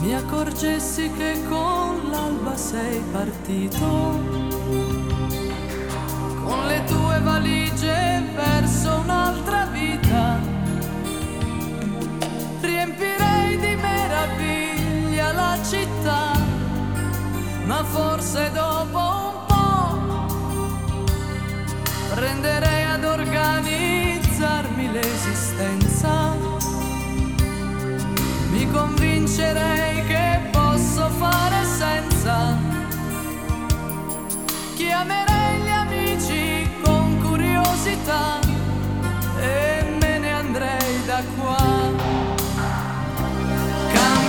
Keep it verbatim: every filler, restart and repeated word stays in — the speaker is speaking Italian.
mi accorgessi che con l'alba sei partito, con le tue valigie verso un'altra vita. Riempirei di meraviglia la città, ma forse dopo un po' prenderei ad organizzarmi l'esistenza. Mi convincerei che posso fare senza. Chiamerei